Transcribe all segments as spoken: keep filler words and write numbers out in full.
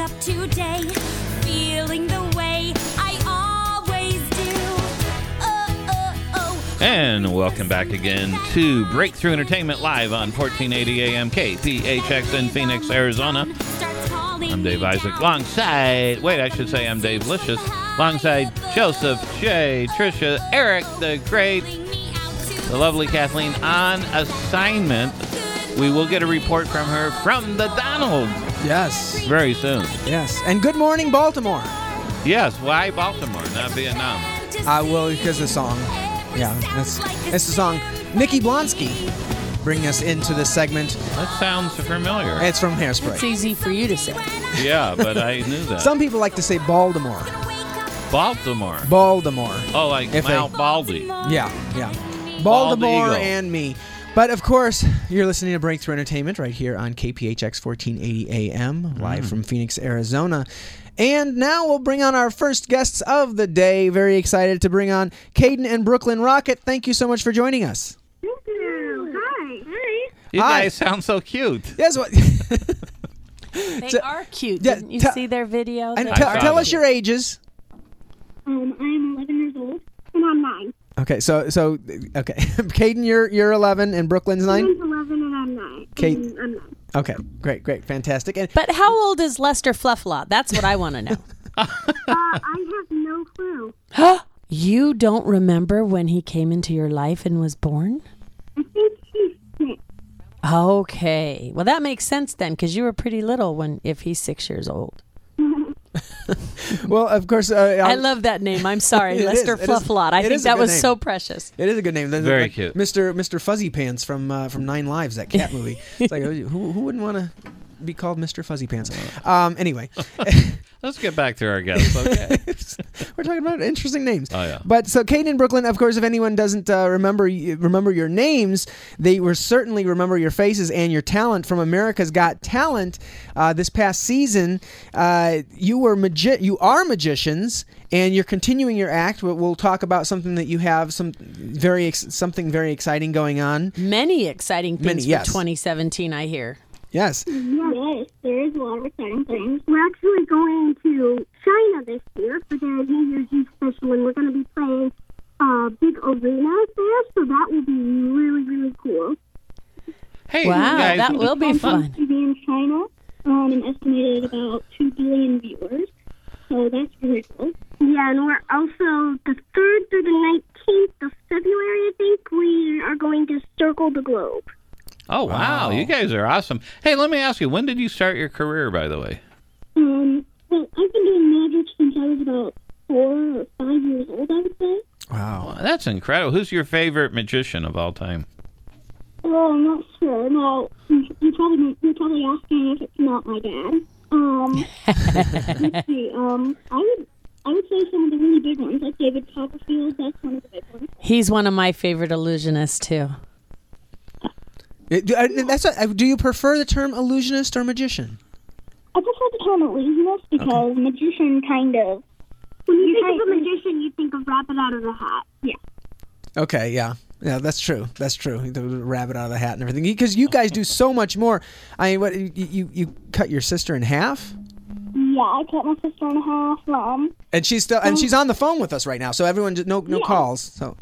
up today, feeling the way I always do. Oh, oh, oh. And welcome back again to Breakthrough Entertainment live on fourteen eighty A M K P H X in Phoenix, Arizona. I'm Dave Isaac, alongside, wait, I should say I'm Dave Licious, alongside Joseph, Shay, Trisha, Eric, the great, the lovely Kathleen on assignment. We will get a report from her from the Donald. Yes. Very soon. Yes. And good morning, Baltimore. Yes, why Baltimore, not Vietnam? Uh, well, because the song. Yeah, that's, that's the song. Nikki Blonsky bring us into this segment. That sounds familiar. It's from Hairspray. It's easy for you to say. Yeah, but I knew that. Some people like to say Baltimore. Baltimore. Baltimore. Oh, like If Mount they- Baldy. Yeah, yeah. Bald Baltimore Eagle. and me. But, of course, you're listening to Breakthrough Entertainment right here on K P H X fourteen eighty A M, live from Phoenix, Arizona. And now we'll bring on our first guests of the day. Very excited to bring on Caden and Brooklyn Rocket. Thank you so much for joining us. Thank you. Hi. Hi. You Hi. guys sound so cute. Yes, what? They So- are cute. yeah, Didn't you te- see their video? And They tell, I are tell saw us cute. your ages. Um, I'm eleven years old, and I'm nine. Okay, so so okay, Caden, you're you're eleven, and Brooklyn's nine. I'm eleven, and I'm nine. Kate. And I'm nine. Okay, great, great, fantastic. And But how old is Lester Flufflot? That's what I want to know. Uh, I have no clue. You don't remember when he came into your life and was born? I think he's six. Okay. Well, that makes sense then, because you were pretty little when if he's six years old. well, of course, uh, I um, love that name. I'm sorry, It Lester is. It is- Flufflot. I it think is a that good was name. so precious. It is a good name. That's Very like cute. Mister Mister Fuzzy Pants from uh, from Nine Lives, that cat movie. It's like who who wouldn't want to be called Mister Fuzzy Pants? Um, anyway, Let's get back to our guests, okay? we're talking about interesting names. Oh, yeah. But so Caden and Brooklyn, of course, if anyone doesn't uh, remember remember your names, they will certainly remember your faces and your talent from America's Got Talent uh, this past season. Uh, you were magi- you are magicians, and you're continuing your act. We'll, we'll talk about something that you have some very ex- something very exciting going on. Many exciting things Many, for yes. twenty seventeen, I hear. Yes. Yes, there is a lot of exciting things. We're actually going to China this year for the New Year's Eve special, and we're going to be playing uh, big arenas there, so that will be really, really cool. Hey, Wow, you guys. that will be fun. To be in China, um, an estimated about two billion viewers, so that's really cool. Yeah, and we're also the third through the nineteenth of February, I think, we are going to circle the globe. Oh, wow. Wow. You guys are awesome. Hey, let me ask you, when did you start your career, by the way? Um, well, I've been doing magic since I was about four or five years old, I would say. Wow. Well, that's incredible. Who's your favorite magician of all time? Oh, I'm not sure. No, you you probably you're probably asking if it's not my dad. Um, let's see. Um, I would I would say some of the really big ones, like David Copperfield. That's one of the big ones. He's one of my favorite illusionists, too. Uh, do, uh, that's a, uh, do you prefer the term illusionist or magician? I prefer the term illusionist because magician kind of. When you, you think of a magician, you think of rabbit out of the hat. Yeah. Okay, yeah. Yeah, that's true. That's true. The rabbit out of the hat and everything. Because you guys do so much more. I mean, what you, you you cut your sister in half? Yeah, I cut my sister in half. Um, And she's still and she's on the phone with us right now. So everyone just no no Yeah. calls. So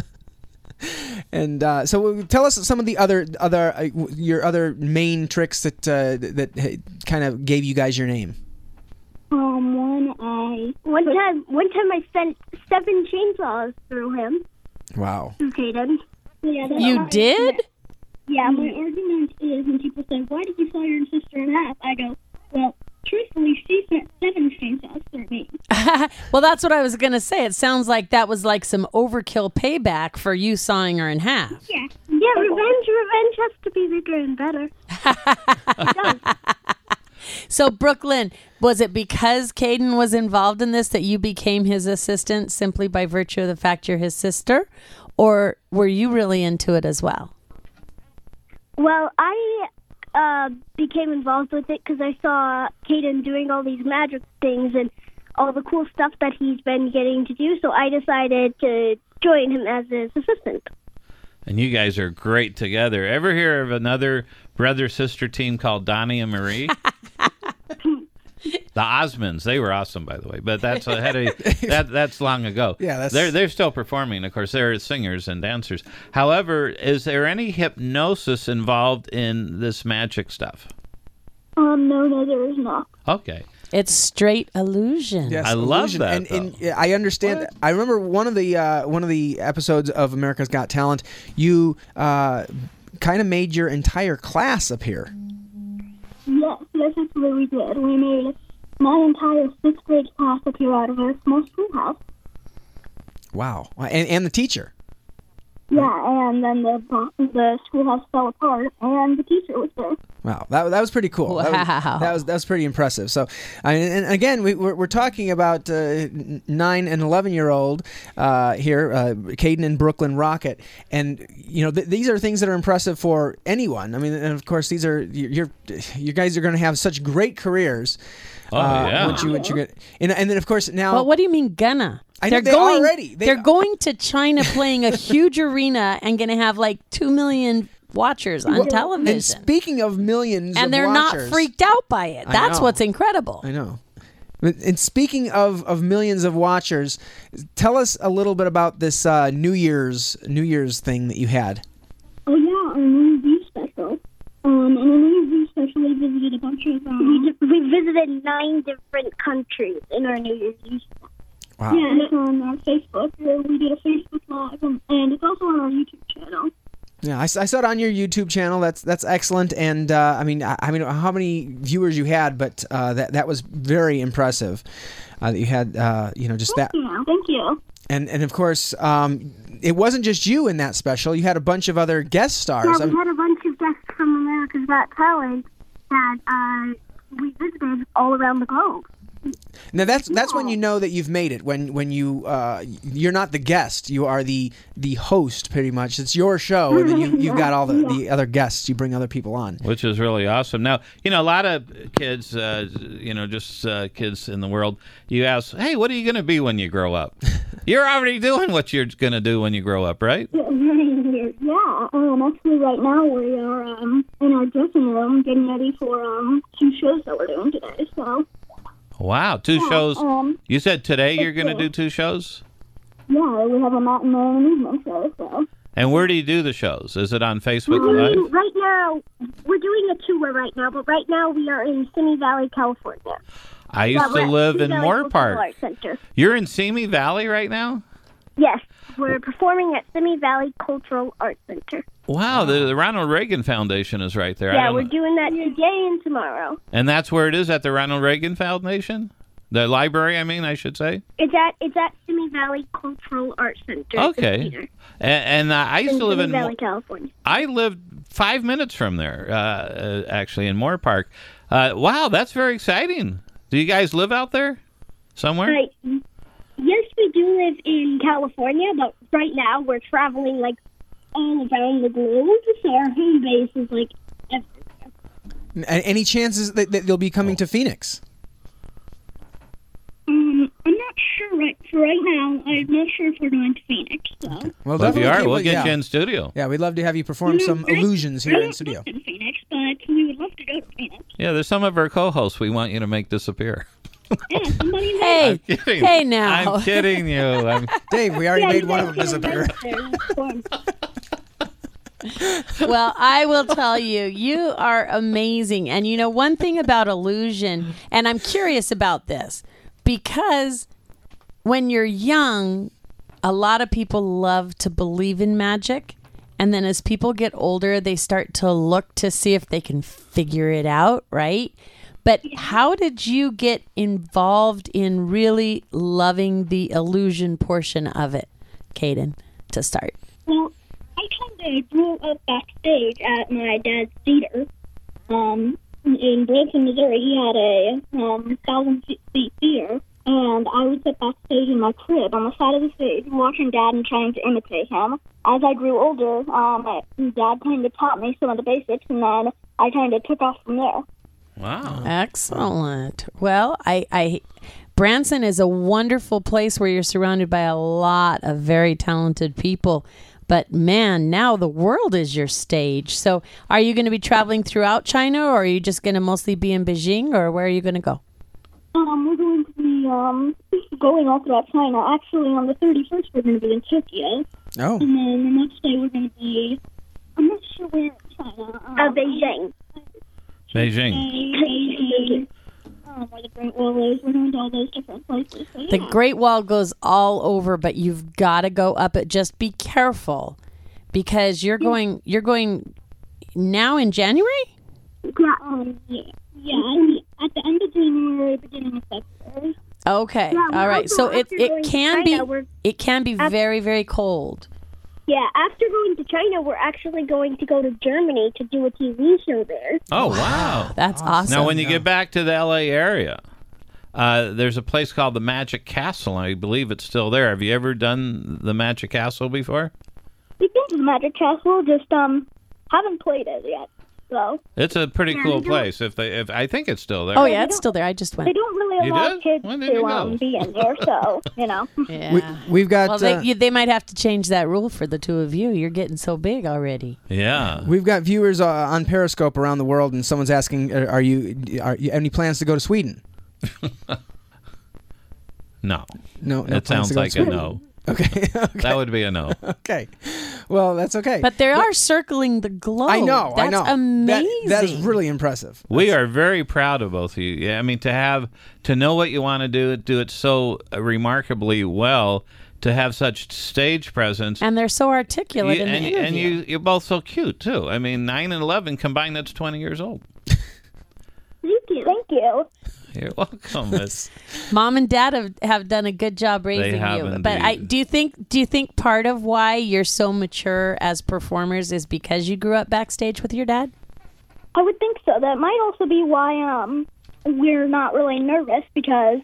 And uh, so tell us some of the other other uh, your other main tricks that uh, that uh, kind of gave you guys your name. um, one I one time one time I sent seven chainsaws through him. Wow. Through Caden. Yeah, that's You my- did? Yeah, my argument is when people say, "Why did you saw your sister in half?" I go, "Well, truthfully, she sent seven chainsaws through me." Well, that's what I was going to say. It sounds like that was like some overkill payback for you sawing her in half. Yeah, yeah. Revenge, revenge has to be bigger and better. It does. So, Brooklyn, was it because Caden was involved in this that you became his assistant simply by virtue of the fact you're his sister? Or were you really into it as well? Well, I uh, became involved with it because I saw Caden doing all these magic things and all the cool stuff that he's been getting to do, so I decided to join him as his assistant. And you guys are great together. Ever hear of another brother-sister team called Donnie and Marie? The Osmonds, they were awesome, by the way. But that's ahead of that. That's long ago. Yeah, that's- they're they're still performing. Of course, they're singers and dancers. However, is there any hypnosis involved in this magic stuff? Um, no, no, there is not. Okay. It's straight illusion. Yes, I love illusion. that, And, and though. I understand. I remember one of the uh, one of the episodes of America's Got Talent. You uh, kind of made your entire class appear. Yes, yes, that's what we did. We made my entire sixth grade class appear out of a small schoolhouse. Wow, and and the teacher. Yeah, and then the the schoolhouse fell apart, and the teacher was there. Wow, that, that was pretty cool. That was, Wow. that was that was pretty impressive. So, I mean, and again, we, we're we're talking about uh, nine and eleven year old uh, here, uh, Caden and Brooklyn Rocket, and you know th- these are things that are impressive for anyone. I mean, and of course, these are you're you guys are going to have such great careers. Oh, uh, yeah. Once you, once you get, and, and then of course now. Well, what do you mean gonna? I know they're they going already- they- They, are going to China, playing a huge arena, and going to have like two million watchers on television. And speaking of millions, And of they're watchers, not freaked out by it. I That's know. what's incredible. I know. But- And speaking of, of millions of watchers, tell us a little bit about this uh, New Year's New Year's thing that you had. Oh yeah, our New Year's Eve special. Um, and our New Year's Eve special, we visited a bunch of. Um, we, we visited nine different countries in our New Year's Eve. Wow. Yeah, and it's on our Facebook. Uh, We did a Facebook Live, and, and it's also on our YouTube channel. Yeah, I, s- I saw it on your YouTube channel. That's that's excellent. And uh, I mean, I, I mean, how many viewers you had, but uh, that that was very impressive. Uh, that you had, uh, you know, just that. Yeah, thank you. And and of course, um, it wasn't just you in that special. You had a bunch of other guest stars. Yeah, I we mean- had a bunch of guests from America's Got Talent that uh, we visited all around the globe. Now that's that's when you know that you've made it. When when you uh, you're not the guest, you are the the host. Pretty much, it's your show, and then you you've got all the, the other guests. You bring other people on. Which is really awesome. Now, you know, a lot of kids, uh, you know, just uh, kids in the world, you ask, hey, what are you going to be when you grow up? You're already doing what you're going to do when you grow up, right? Yeah, um, actually right now we are um, in our dressing room getting ready for um, two shows that we're doing today, so... Wow, two shows. Um, You said today you're going to do two shows? yeah, we have a matinee and an evening show, so... And where do you do the shows? Is it on Facebook Um, Live? right now, we're doing a tour right now, but right now we are in Simi Valley, California. I used Yeah, to we're at live Simi in Valley Moore Cultural Park. Arts Center. You're in Simi Valley right now? Yes, we're performing at Simi Valley Cultural Arts Center. Wow, the, the Ronald Reagan Foundation is right there. I Yeah, don't we're know. doing that today and tomorrow. And that's where it is, at the Ronald Reagan Foundation? The library, I mean, I should say? It's at it's at Simi Valley Cultural Arts Center. Okay. Theater And, and uh, I used in to live Simi in... Valley, Mo- California. I lived five minutes from there, uh, uh, actually, in Moore Park. Uh, wow, that's very exciting. Do you guys live out there somewhere? Right. Yes, we do live in California, but right now we're traveling like all around the globe. So our home base is like everywhere. A- Any chances that, that they'll be coming to Phoenix? Um, I'm not sure right for right now. I'm not sure if we're going to Phoenix. So. Well, Well, if you definitely are, keep we'll it- get yeah. you in studio. Yeah, we'd love to have you perform some illusions here We're in not studio. booked in Phoenix, but we would love to go to Phoenix. Yeah, there's some of our co-hosts we want you to make disappear. Yeah, somebody Hey, Kidding. hey now. I'm kidding you. I'm, Dave, we already Yeah, made you one guys of them get disappear. invited there. Well, I will tell you, you are amazing. And you know, one thing about illusion, and I'm curious about this, because when you're young, a lot of people love to believe in magic. And then as people get older, they start to look to see if they can figure it out, right? But how did you get involved in really loving the illusion portion of it, Caden, to start? Well, I kind of grew up backstage at my dad's theater. Um, in Branson, Missouri, he had a um, thousand seat theater, and I would sit backstage in my crib on the side of the stage, watching Dad and trying to imitate him. As I grew older, um, my Dad kind of taught me some of the basics, and then I kind of took off from there. wow. Excellent. Well, I, I, Branson is a wonderful place where you're surrounded by a lot of very talented people. But man, now the world is your stage. So are you going to be traveling throughout China, or are you just going to mostly be in Beijing, or where are you going to go? Um, we're going to be um going all throughout China. Actually, on the thirty-first, we're going to be in Tokyo, Oh. and then the next day we're going to be. I'm not sure where in China. Um, uh, Beijing. Beijing. Beijing. Um, where the Great Wall is. We're going to all those different places. So, The yeah. Great Wall goes all over, but you've got to go up it. Just be careful because you're going. You're going now in January. Yeah. Um, yeah. Yeah. and At the end of January, beginning of February. Okay. Yeah, we're All right. also So it after it going to can China, be we're- it can be very very cold. Yeah. After going to China, we're actually going to go to Germany to do a T V show there. Oh, wow. That's awesome. Now, when you get back to the L A area, uh, there's a place called the Magic Castle. I believe it's still there. Have you ever done the Magic Castle before? We've been to the Magic Castle, just um haven't played it yet. So It's a pretty Yeah, cool they don't- place. If they, if I think it's still there. Oh yeah, it's still there. I just they went. don't really You allow did? kids When did to you go? um be in there. So you know. Yeah. We, we've got well, they uh, you, they might have to change that rule for the two of you. You're getting so big already. Yeah. we've got viewers uh, on Periscope around the world, and someone's asking, "Are are you are you any plans to go to Sweden?" No. No, no It plans sounds to go to like a Sweden. no. Okay, okay, That would be a no. okay. Well, that's okay. But they are circling the globe. I know, That's I know. amazing. That, that is really impressive. We are very proud of both of you. Yeah, I mean, to have to know what you want to do, do it so remarkably well, to have such stage presence, And they're so articulate You- in the and, interview. and you you're both so cute too. I mean, nine and eleven combined, that's twenty years old. Thank you. Thank you. You're welcome. It's, Mom and Dad have, have done a good job raising have you. But I indeed. do you think do you think part of why you're so mature as performers is because you grew up backstage with your dad? I would think so. That might also be why um we're not really nervous because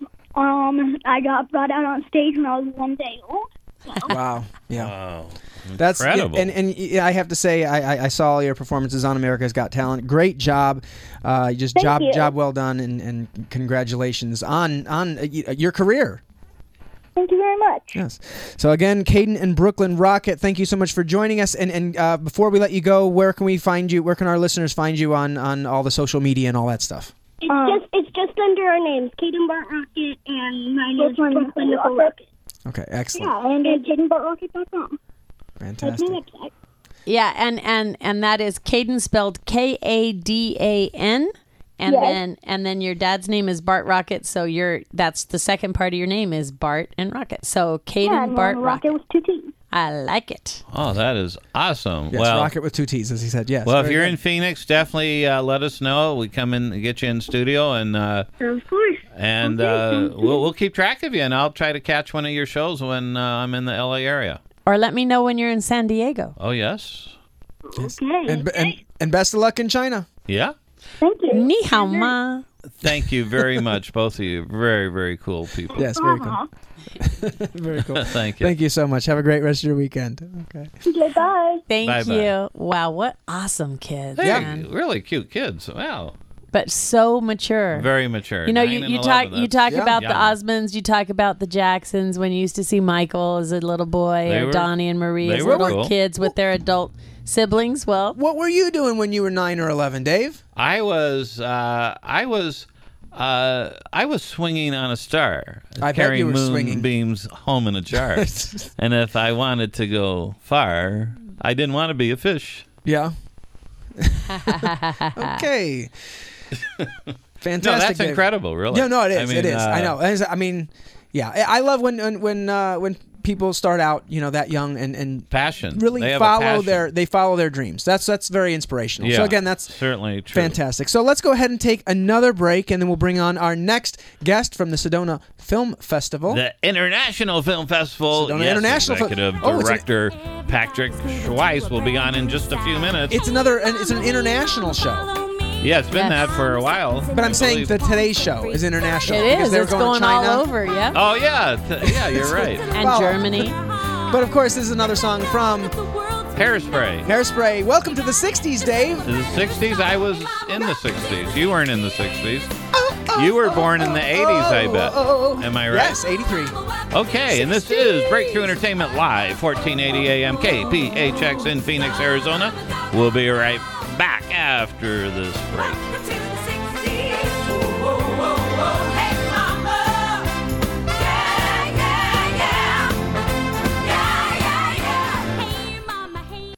um I got brought out on stage when I was one day old. Wow. Yeah. wow. That's yeah, Incredible. and and yeah, I have to say, I, I I saw all your performances on America's Got Talent. Great job, uh, just Thank job you. job well done, and, and congratulations on on uh, y- your career. Thank you very much. Yes. So again, Caden and Brooklyn Rocket, thank you so much for joining us. And and uh, before we let you go, where can we find you? Where can our listeners find you on on all the social media and all that stuff? It's just it's just under our names, Caden Bart Rocket, and my name is Brooklyn Nicole Rocket. Okay, excellent, Yeah, and it's caden bart rocket dot com. That's my fantastic. website. Yeah, and and and that is Caden spelled K A D A N, and Yes. then and then your dad's name is Bart Rocket. So your that's the second part of your name is Bart and Rocket. So Caden Yeah, and Bart then Rocket. Rocket with two T's. I like it. Oh, that is awesome. Yes, well, Rocket with two T's, as he said. Yes. well, if very you're good. in Phoenix, definitely uh, let us know. We come in and get you in studio, and uh, Of course. and uh, we'll we'll keep track of you, and I'll try to catch one of your shows when uh, I'm in the L A area. Or let me know when you're in San Diego. Oh yes, Okay. and, and and best of luck in China. yeah. Thank you. Ni hao ma. Thank you very much, both of you. Very very cool people. Yes, very cool. Very cool. Thank you. Thank you so much. Have a great rest of your weekend. Okay. Okay, bye. Thank Bye-bye. you. Wow, what awesome kids. Hey, man. really cute kids. Wow, But so mature. very mature. You know, Nine you, and you eleven, talk you that's- talk Yeah. about the Young. Osmonds, you talk about the Jacksons when you used to see Michael as a little boy, They or were- Donnie and Marie they as were little cool. kids with their adult siblings. Well, What were you doing when you were nine or eleven, Dave? I was uh, I was uh, I was swinging on a star, I bet carrying you were swinging. moonbeams home in a jar. And if I wanted to go far, I didn't want to be a fish. Yeah. Okay. Fantastic. No, that's Dave. incredible, really. Yeah, no, it is. I mean, it is. uh, I know. It is- I mean, yeah. I I love when when when, uh, when people start out, you know, that young and and Passion. really They have a follow passion. their they follow their dreams. That's that's very inspirational. Yeah, So again, that's certainly true. fantastic. So let's go ahead and take another break, and then we'll bring on our next guest from the Sedona Film Festival. The International Film Festival. Sedona yes, International Film- Executive Oh, it's an- Director Patrick Schweiss will be on in just a few minutes. it's another and it's an international show. yeah, it's been Yes. that for a while. But I'm I saying believe. the Today's Show is international. it because is. they were It's going going to China. all over, yeah. Oh yeah, th- yeah, you're right. And Well- Germany. But of course, this is another song from Hairspray. Hairspray. Welcome to the sixties, Dave. The sixties, I was in the sixties. You weren't in the sixties. You were born in the eighties, I bet. Am I right? Yes, eighty-three. Okay, and this is Breakthrough Entertainment Live, fourteen eighty A M K P H X in Phoenix, Arizona. We'll be right back after this break.